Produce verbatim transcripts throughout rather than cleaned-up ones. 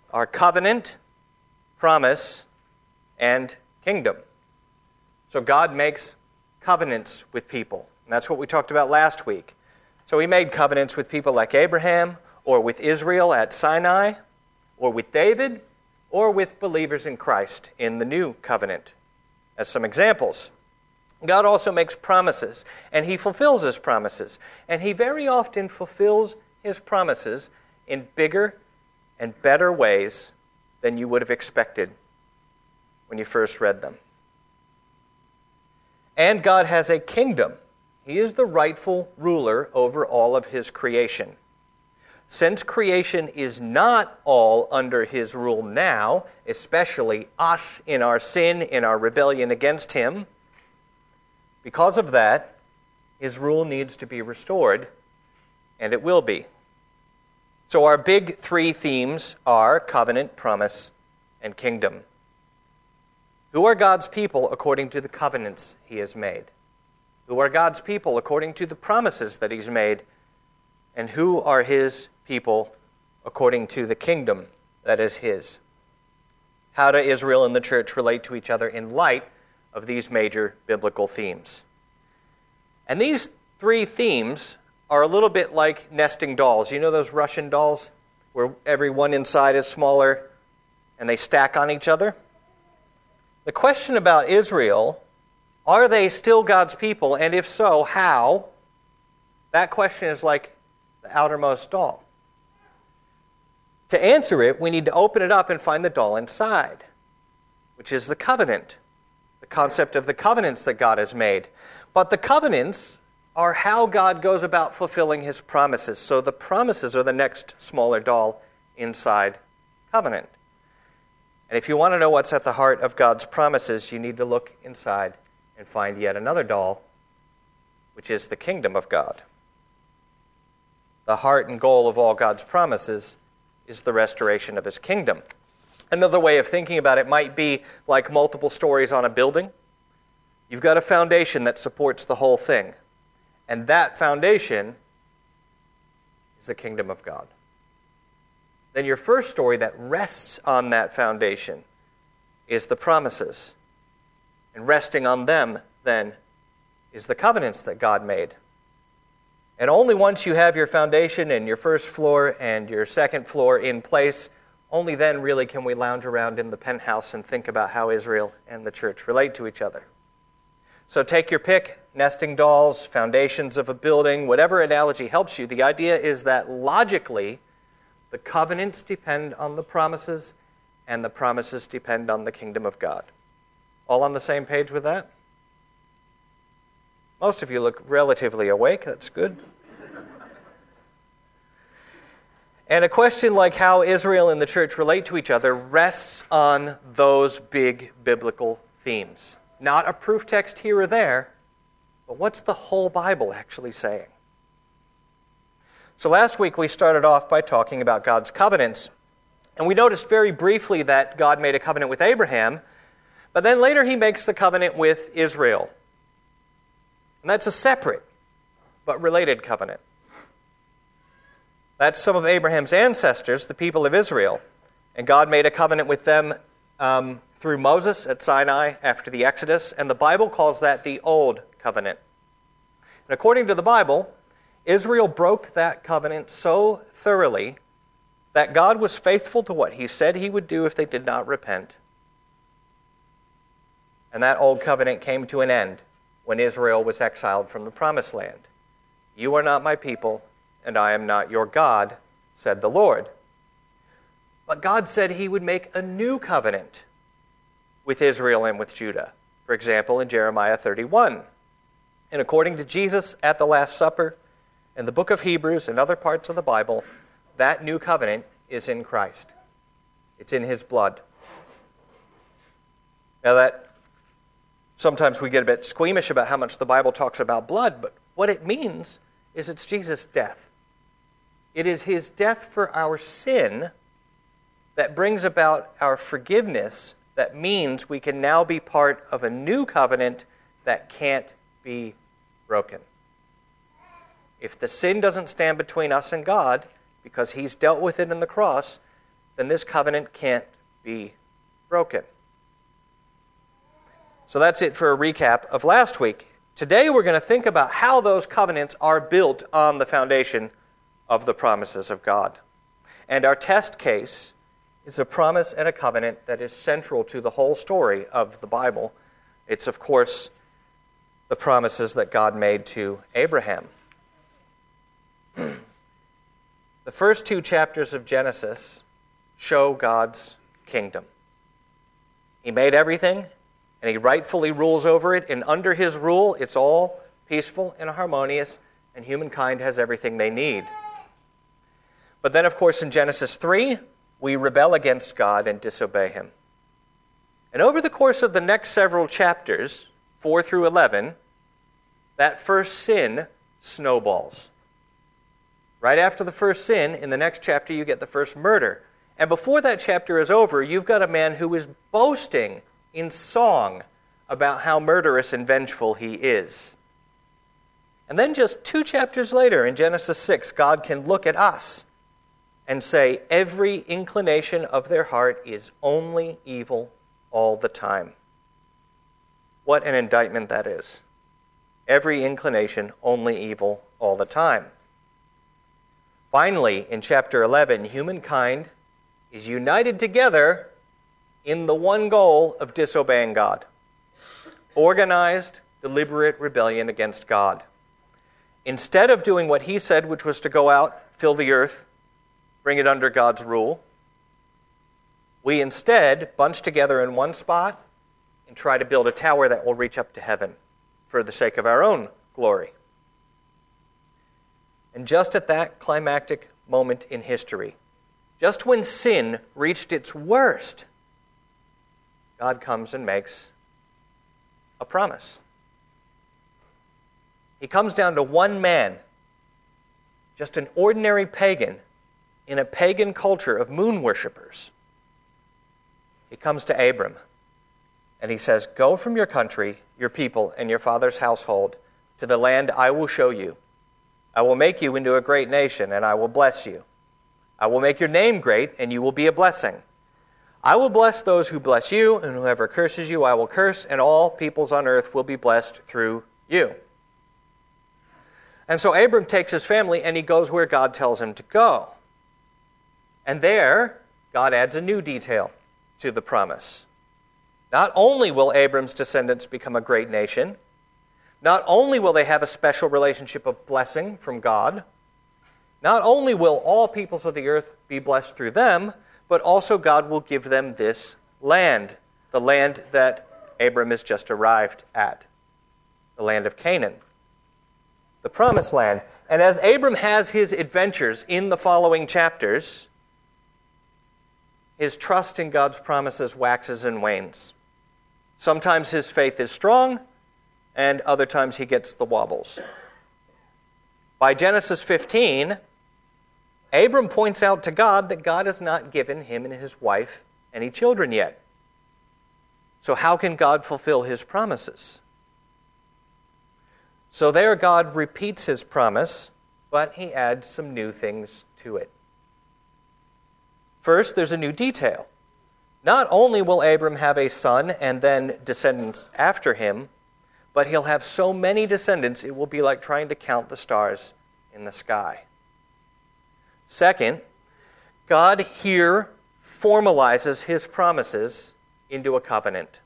are covenant, promise, and kingdom. So God makes covenants with people. And that's what we talked about last week. So he made covenants with people like Abraham, or with Israel at Sinai, or with David, or with believers in Christ in the new covenant. As some examples. God also makes promises, and he fulfills his promises. And he very often fulfills his promises in bigger and better ways than you would have expected when you first read them. And God has a kingdom. He is the rightful ruler over all of his creation. Since creation is not all under his rule now, especially us in our sin, in our rebellion against him, because of that, his rule needs to be restored, and it will be. So our big three themes are covenant, promise, and kingdom. Who are God's people according to the covenants he has made? Who are God's people according to the promises that he's made? And who are his people according to the kingdom that is his? How do Israel and the church relate to each other in light of these major biblical themes? And these three themes are a little bit like nesting dolls. You know those Russian dolls where every one inside is smaller and they stack on each other? The question about Israel, are they still God's people? And if so, how? That question is like the outermost doll. To answer it, we need to open it up and find the doll inside, which is the covenant, the concept of the covenants that God has made. But the covenants are how God goes about fulfilling his promises. So the promises are the next smaller doll inside covenant. And if you want to know what's at the heart of God's promises, you need to look inside and find yet another doll, which is the kingdom of God. The heart and goal of all God's promises is the restoration of his kingdom. Another way of thinking about it might be like multiple stories on a building. You've got a foundation that supports the whole thing. And that foundation is the kingdom of God. Then your first story that rests on that foundation is the promises. And resting on them, then, is the covenants that God made. And only once you have your foundation and your first floor and your second floor in place, only then really can we lounge around in the penthouse and think about how Israel and the church relate to each other. So take your pick, nesting dolls, foundations of a building, whatever analogy helps you. The idea is that logically, the covenants depend on the promises, and the promises depend on the kingdom of God. All on the same page with that? Most of you look relatively awake. That's good. And a question like how Israel and the church relate to each other rests on those big biblical themes. Not a proof text here or there, but what's the whole Bible actually saying? So last week we started off by talking about God's covenants. And we noticed very briefly that God made a covenant with Abraham, but then later he makes the covenant with Israel. And that's a separate but related covenant. That's some of Abraham's ancestors, the people of Israel. And God made a covenant with them um, through Moses at Sinai after the Exodus, and the Bible calls that the Old Covenant. And according to the Bible, Israel broke that covenant so thoroughly that God was faithful to what he said he would do if they did not repent. And that Old Covenant came to an end when Israel was exiled from the Promised Land. You are not my people, and I am not your God, said the Lord. But God said he would make a new covenant with Israel and with Judah. For example, in Jeremiah thirty-one. And according to Jesus at the Last Supper, in the book of Hebrews and other parts of the Bible, that new covenant is in Christ. It's in his blood. Now that sometimes we get a bit squeamish about how much the Bible talks about blood, but what it means is it's Jesus' death. It is his death for our sin that brings about our forgiveness, that means we can now be part of a new covenant that can't be broken. If the sin doesn't stand between us and God, because he's dealt with it in the cross, then this covenant can't be broken. So that's it for a recap of last week. Today we're going to think about how those covenants are built on the foundation of the promises of God. And our test case is a promise and a covenant that is central to the whole story of the Bible. It's, of course, the promises that God made to Abraham. The first two chapters of Genesis show God's kingdom. He made everything, and he rightfully rules over it, and under his rule, it's all peaceful and harmonious, and humankind has everything they need. But then, of course, in Genesis three, we rebel against God and disobey him. And over the course of the next several chapters, four through eleven, that first sin snowballs. Right after the first sin, in the next chapter, you get the first murder. And before that chapter is over, you've got a man who is boasting in song about how murderous and vengeful he is. And then just two chapters later, in Genesis six, God can look at us and say, every inclination of their heart is only evil all the time. What an indictment that is. Every inclination, only evil all the time. Finally, in chapter eleven, humankind is united together in the one goal of disobeying God. Organized, deliberate rebellion against God. Instead of doing what he said, which was to go out, fill the earth, bring it under God's rule, we instead bunch together in one spot and try to build a tower that will reach up to heaven for the sake of our own glory. And just at that climactic moment in history, just when sin reached its worst, God comes and makes a promise. He comes down to one man, just an ordinary pagan in a pagan culture of moon worshippers. He comes to Abram and he says, "Go from your country, your people, and your father's household to the land I will show you. I will make you into a great nation, and I will bless you. I will make your name great, and you will be a blessing. I will bless those who bless you, and whoever curses you I will curse, and all peoples on earth will be blessed through you." And so Abram takes his family, and he goes where God tells him to go. And there, God adds a new detail to the promise. Not only will Abram's descendants become a great nation, not only will they have a special relationship of blessing from God, not only will all peoples of the earth be blessed through them, but also God will give them this land, the land that Abram has just arrived at, the land of Canaan, the promised land. And as Abram has his adventures in the following chapters, his trust in God's promises waxes and wanes. Sometimes his faith is strong, and other times he gets the wobbles. By Genesis fifteen, Abram points out to God that God has not given him and his wife any children yet. So how can God fulfill his promises? So there God repeats his promise, but he adds some new things to it. First, there's a new detail. Not only will Abram have a son and then descendants after him, but he'll have so many descendants it will be like trying to count the stars in the sky. Second, God here formalizes his promises into a covenant.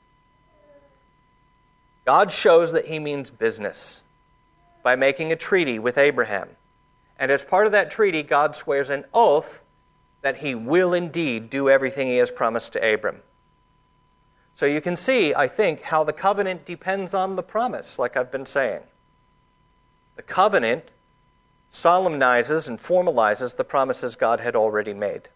God shows that he means business by making a treaty with Abraham. And as part of that treaty, God swears an oath that he will indeed do everything he has promised to Abram. So you can see, I think, how the covenant depends on the promise, like I've been saying. The covenant solemnizes and formalizes the promises God had already made.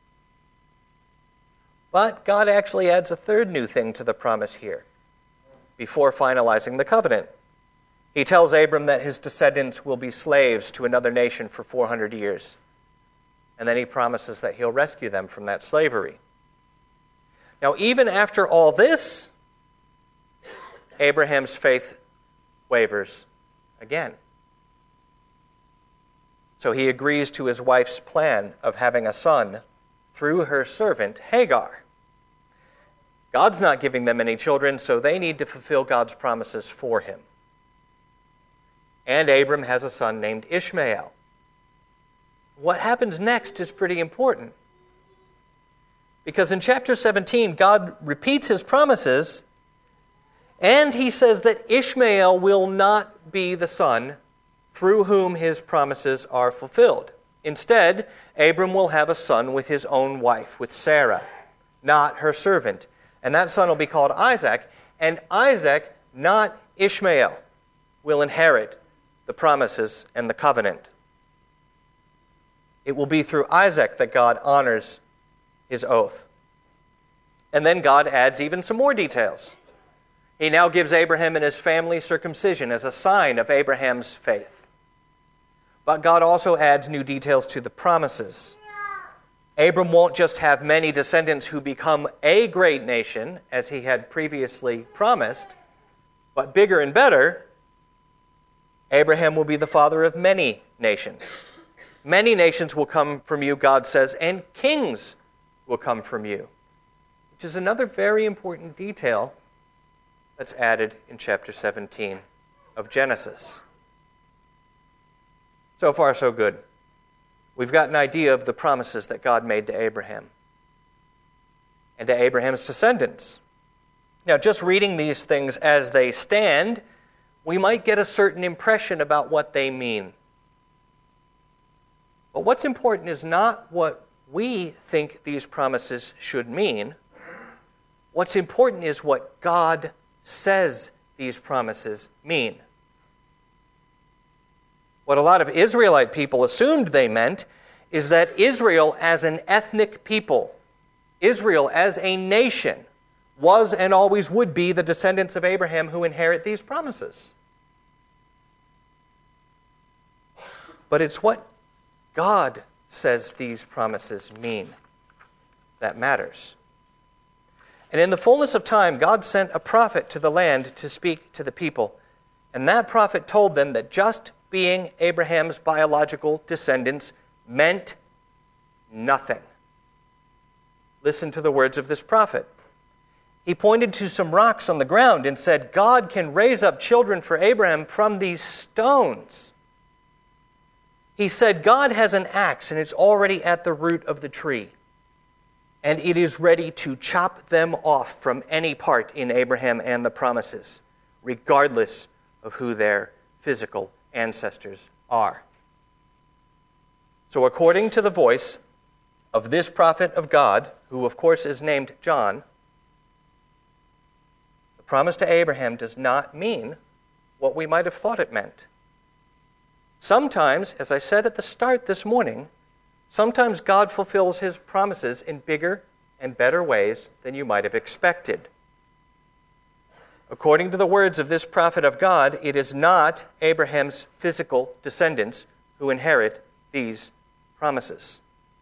But God actually adds a third new thing to the promise here, before finalizing the covenant. He tells Abram that his descendants will be slaves to another nation for four hundred years. And then he promises that he'll rescue them from that slavery. Now, even after all this, Abraham's faith wavers again. So he agrees to his wife's plan of having a son through her servant Hagar. God's not giving them any children, so they need to fulfill God's promises for him. And Abram has a son named Ishmael. What happens next is pretty important. Because in chapter seventeen, God repeats his promises, and he says that Ishmael will not be the son through whom his promises are fulfilled. Instead, Abram will have a son with his own wife, with Sarah, not her servant. And that son will be called Isaac, and Isaac, not Ishmael, will inherit the promises and the covenant. It will be through Isaac that God honors his oath. And then God adds even some more details. He now gives Abraham and his family circumcision as a sign of Abraham's faith. But God also adds new details to the promises. Abram won't just have many descendants who become a great nation, as he had previously promised, but bigger and better, Abraham will be the father of many nations. Many nations will come from you, God says, and kings will come from you, which is another very important detail that's added in chapter seventeen of Genesis. So far, so good. We've got an idea of the promises that God made to Abraham and to Abraham's descendants. Now, just reading these things as they stand, we might get a certain impression about what they mean. But what's important is not what we think these promises should mean. What's important is what God says these promises mean. What a lot of Israelite people assumed they meant is that Israel as an ethnic people, Israel as a nation, was and always would be the descendants of Abraham who inherit these promises. But it's what God says these promises mean that matters. And in the fullness of time, God sent a prophet to the land to speak to the people. And that prophet told them that just being Abraham's biological descendants meant nothing. Listen to the words of this prophet. He pointed to some rocks on the ground and said, God can raise up children for Abraham from these stones. He said, God has an axe and it's already at the root of the tree, and it is ready to chop them off from any part in Abraham and the promises, regardless of who their physical ancestors are. So according to the voice of this prophet of God, who of course is named John, the promise to Abraham does not mean what we might have thought it meant. Sometimes, as I said at the start this morning, sometimes God fulfills his promises in bigger and better ways than you might have expected. According to the words of this prophet of God, it is not Abraham's physical descendants who inherit these promises.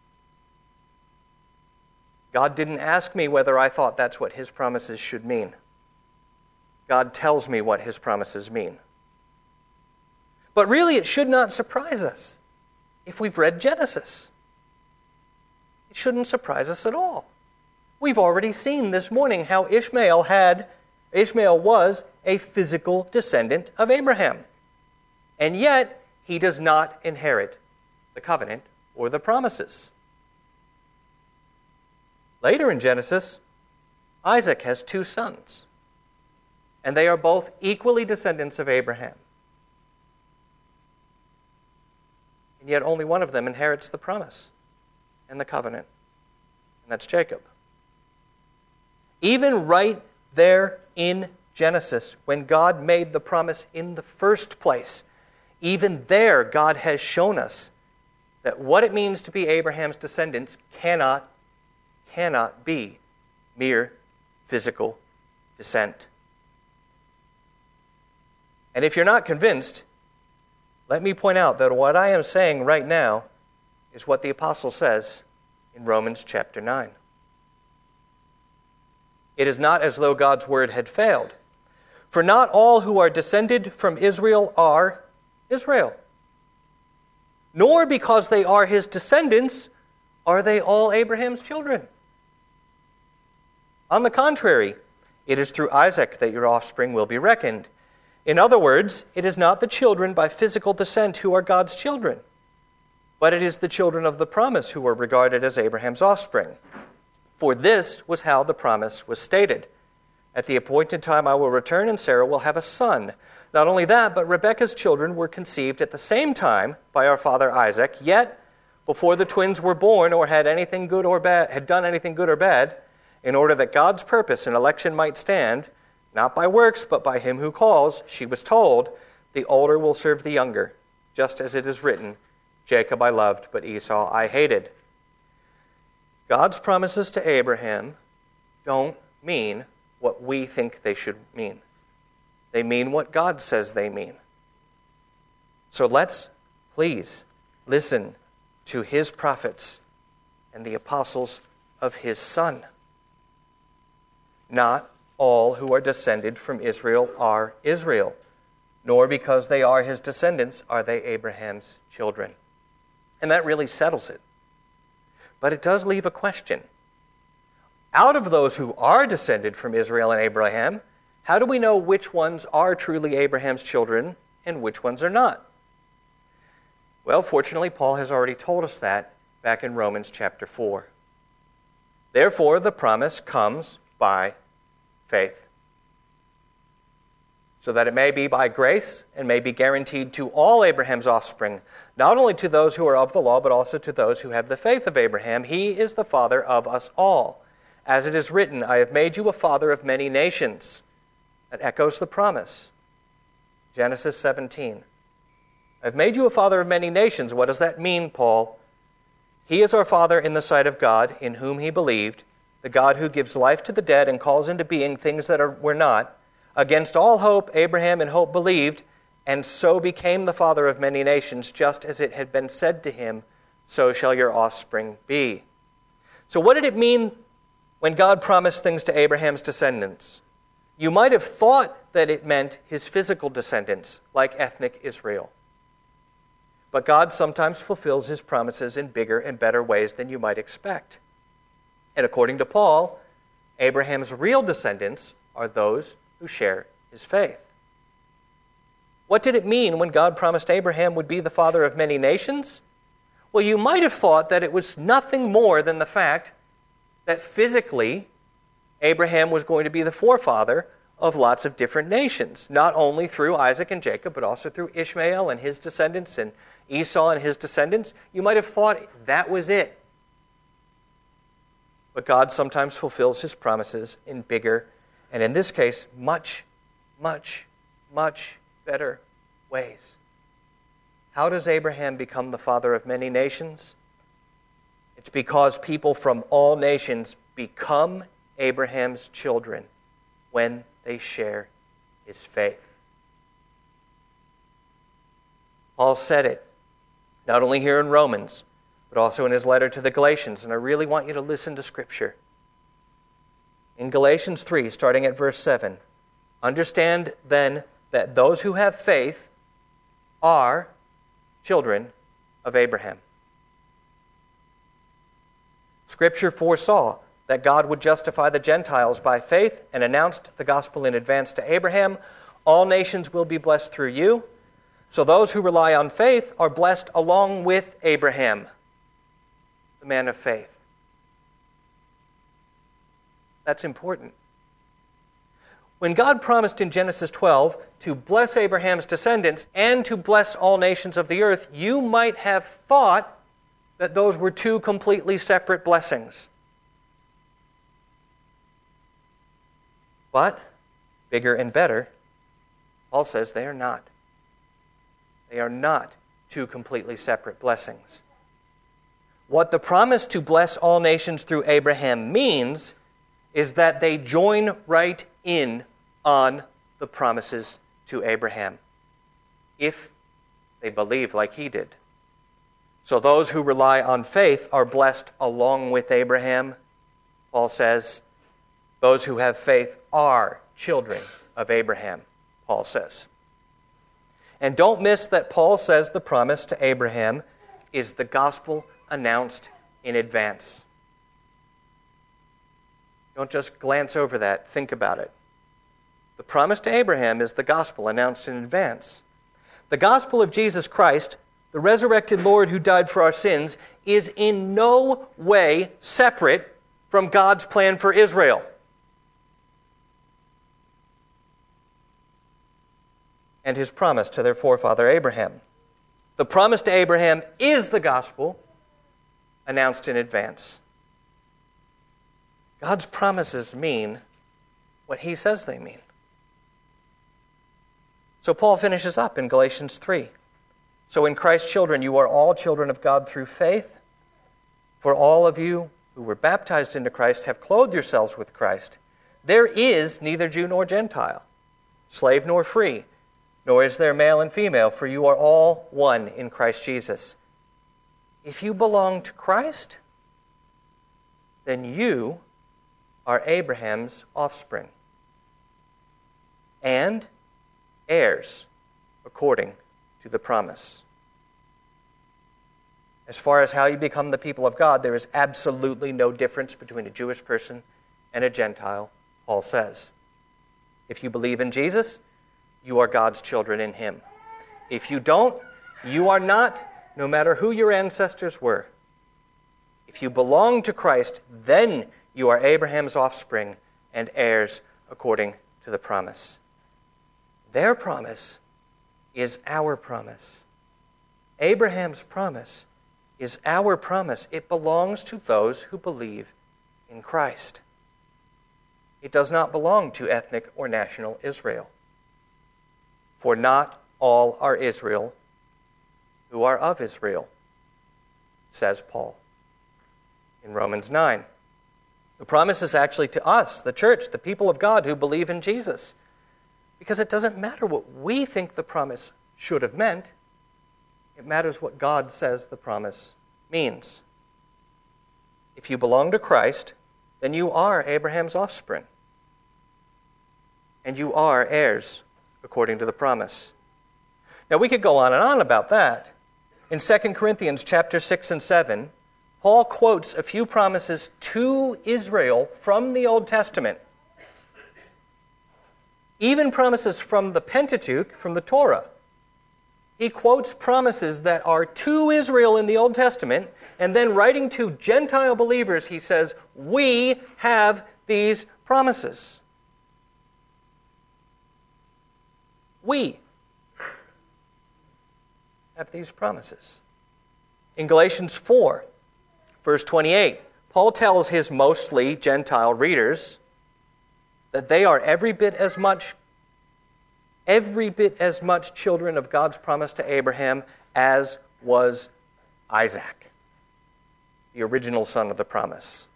God didn't ask me whether I thought that's what his promises should mean. God tells me what his promises mean. But really, it should not surprise us if we've read Genesis. It shouldn't surprise us at all. We've already seen this morning how Ishmael had, Ishmael was a physical descendant of Abraham. And yet, he does not inherit the covenant or the promises. Later in Genesis, Isaac has two sons, and they are both equally descendants of Abraham. And yet only one of them inherits the promise and the covenant, and that's Jacob. Even right there in Genesis, when God made the promise in the first place, even there God has shown us that what it means to be Abraham's descendants cannot, cannot be mere physical descent. And if you're not convinced, let me point out that what I am saying right now is what the apostle says in Romans chapter nine. It is not as though God's word had failed. For not all who are descended from Israel are Israel. Nor because they are his descendants Are they all Abraham's children? On the contrary, it is through Isaac that your offspring will be reckoned. In other words, it is not the children by physical descent who are God's children, but it is the children of the promise who are regarded as Abraham's offspring. For this was how the promise was stated. At the appointed time I will return, and Sarah will have a son. Not only that, but Rebekah's children were conceived at the same time by our father Isaac, yet before the twins were born or had anything good or bad, had done anything good or bad, in order that God's purpose in election might stand, not by works, but by him who calls, she was told, the older will serve the younger, just as it is written, Jacob I loved, but Esau I hated. God's promises to Abraham don't mean what we think they should mean. They mean what God says they mean. So let's, please, listen to his prophets and the apostles of his Son. Not all who are descended from Israel are Israel, nor because they are his descendants are they Abraham's children. And that really settles it. But it does leave a question. Out of those who are descended from Israel and Abraham, how do we know which ones are truly Abraham's children and which ones are not? Well, fortunately, Paul has already told us that back in Romans chapter four. Therefore, the promise comes by faith, so that it may be by grace and may be guaranteed to all Abraham's offspring, not only to those who are of the law, but also to those who have the faith of Abraham. He is the father of us all. As it is written, I have made you a father of many nations. That echoes the promise. Genesis seventeen. I've made you a father of many nations. What does that mean, Paul? He is our father in the sight of God, in whom he believed, the God who gives life to the dead and calls into being things that are, were not. Against all hope, Abraham in hope believed, and so became the father of many nations, just as it had been said to him, so shall your offspring be. So what did it mean when God promised things to Abraham's descendants? You might have thought that it meant his physical descendants, like ethnic Israel. But God sometimes fulfills his promises in bigger and better ways than you might expect. And according to Paul, Abraham's real descendants are those who share his faith. What did it mean when God promised Abraham would be the father of many nations? Well, you might have thought that it was nothing more than the fact that physically Abraham was going to be the forefather of lots of different nations, not only through Isaac and Jacob, but also through Ishmael and his descendants and Esau and his descendants. You might have thought that was it. But God sometimes fulfills his promises in bigger, and in this case, much, much, much better ways. How does Abraham become the father of many nations? It's because people from all nations become Abraham's children when they share his faith. Paul said it, not only here in Romans, but also in his letter to the Galatians, and I really want you to listen to Scripture. In Galatians three, starting at verse seven, understand then that those who have faith are children of Abraham. Scripture foresaw that God would justify the Gentiles by faith and announced the gospel in advance to Abraham. All nations will be blessed through you. So those who rely on faith are blessed along with Abraham, the man of faith. That's important. When God promised in Genesis twelve to bless Abraham's descendants and to bless all nations of the earth, you might have thought that those were two completely separate blessings. But, bigger and better, Paul says they are not. They are not two completely separate blessings. What the promise to bless all nations through Abraham means is that they join right in on the promises to Abraham, if they believe like he did. So those who rely on faith are blessed along with Abraham. Paul says, those who have faith are children of Abraham, Paul says. And don't miss that Paul says the promise to Abraham is the gospel announced in advance. Don't just glance over that. Think about it. The promise to Abraham is the gospel announced in advance. The gospel of Jesus Christ, the resurrected Lord who died for our sins, is in no way separate from God's plan for Israel. And his promise to their forefather Abraham. The promise to Abraham is the gospel announced in advance. God's promises mean what he says they mean. So Paul finishes up in Galatians three. So in Christ's children, you are all children of God through faith. For all of you who were baptized into Christ have clothed yourselves with Christ. There is neither Jew nor Gentile, slave nor free, nor is there male and female, for you are all one in Christ Jesus. If you belong to Christ, then you are Abraham's offspring and heirs according to the promise. As far as how you become the people of God, there is absolutely no difference between a Jewish person and a Gentile, Paul says. If you believe in Jesus, you are God's children in him. If you don't, you are not, no matter who your ancestors were. If you belong to Christ, then you are Abraham's offspring and heirs according to the promise. Their promise is our promise. Abraham's promise is our promise. It belongs to those who believe in Christ. It does not belong to ethnic or national Israel. For not all are Israel who are of Israel, says Paul in Romans nine. The promise is actually to us, the church, the people of God who believe in Jesus. Because it doesn't matter what we think the promise should have meant. It matters what God says the promise means. If you belong to Christ, then you are Abraham's offspring. And you are heirs according to the promise. Now we could go on and on about that. In Second Corinthians chapter six and seven, Paul quotes a few promises to Israel from the Old Testament. Even promises from the Pentateuch, from the Torah. He quotes promises that are to Israel in the Old Testament, and then writing to Gentile believers, he says, we have these promises. We have these promises. In Galatians four, verse twenty-eight, Paul tells his mostly Gentile readers that they are every bit as much, every bit as much children of God's promise to Abraham as was Isaac, the original son of the promise.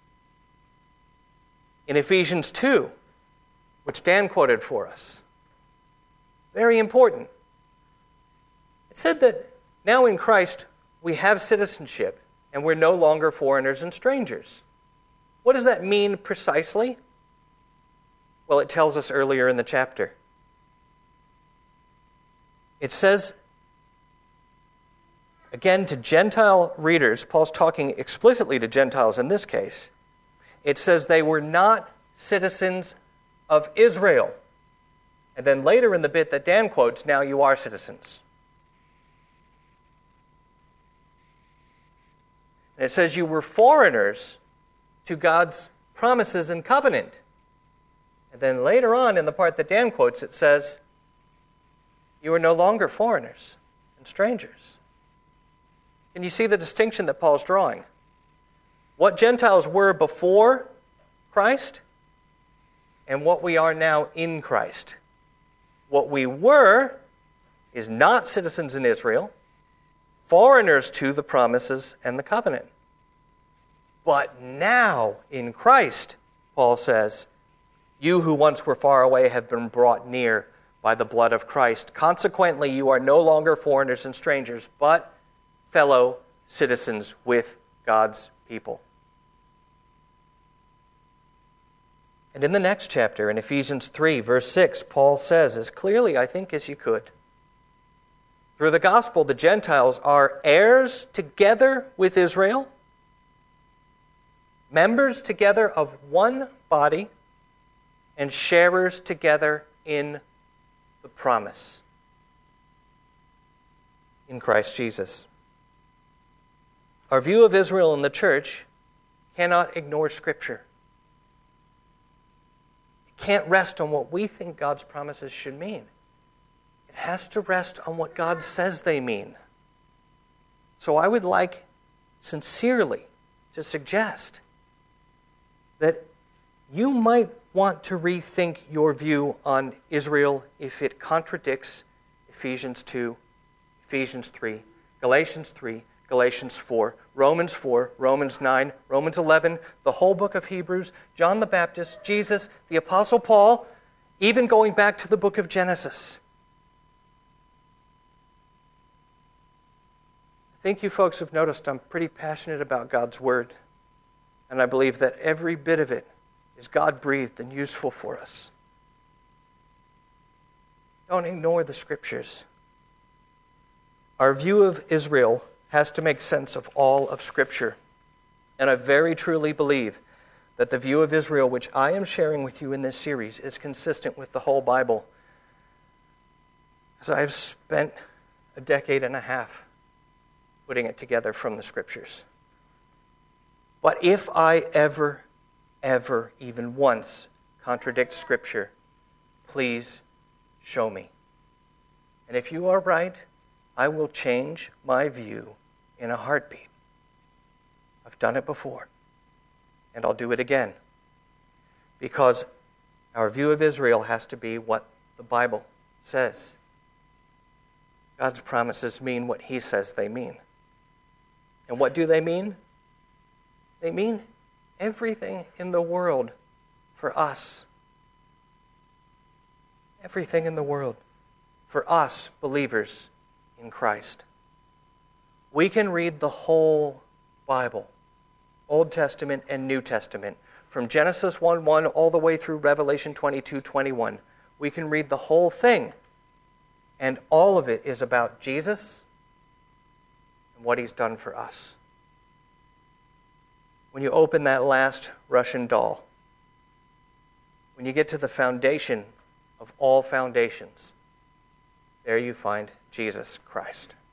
In Ephesians two, which Dan quoted for us, very important. It said that now in Christ we have citizenship and we're no longer foreigners and strangers. What does that mean precisely? Well, it tells us earlier in the chapter. It says, again, to Gentile readers, Paul's talking explicitly to Gentiles in this case. It says they were not citizens of Israel. And then later in the bit that Dan quotes, now you are citizens. And it says you were foreigners to God's promises and covenant. And then later on in the part that Dan quotes, it says, you are no longer foreigners and strangers. Can you see the distinction that Paul's drawing? What Gentiles were before Christ and what we are now in Christ. What we were is not citizens in Israel, foreigners to the promises and the covenant. But now in Christ, Paul says, you who once were far away have been brought near by the blood of Christ. Consequently, you are no longer foreigners and strangers, but fellow citizens with God's people. And in the next chapter, in Ephesians three, verse six, Paul says, as clearly, I think, as you could, through the gospel, the Gentiles are heirs together with Israel, members together of one body and sharers together in the promise in Christ Jesus. Our view of Israel and the church cannot ignore Scripture. It can't rest on what we think God's promises should mean. It has to rest on what God says they mean. So I would like sincerely to suggest that you might want to rethink your view on Israel if it contradicts Ephesians two, Ephesians three, Galatians three, Galatians four, Romans four, Romans nine, Romans eleven, the whole book of Hebrews, John the Baptist, Jesus, the Apostle Paul, even going back to the book of Genesis. I think you folks have noticed I'm pretty passionate about God's Word, and I believe that every bit of it is God-breathed and useful for us. Don't ignore the Scriptures. Our view of Israel has to make sense of all of Scripture. And I very truly believe that the view of Israel, which I am sharing with you in this series, is consistent with the whole Bible. Because I've spent a decade and a half putting it together from the Scriptures. But if I ever, ever, even once contradict Scripture, please show me. And if you are right, I will change my view in a heartbeat. I've done it before, and I'll do it again. Because our view of Israel has to be what the Bible says. God's promises mean what He says they mean. And what do they mean? They mean everything in the world for us. Everything in the world for us believers in Christ. We can read the whole Bible, Old Testament and New Testament, from Genesis one one all the way through Revelation twenty-two twenty-one. We can read the whole thing, and all of it is about Jesus and what He's done for us. When you open that last Russian doll, when you get to the foundation of all foundations, there you find Jesus Christ.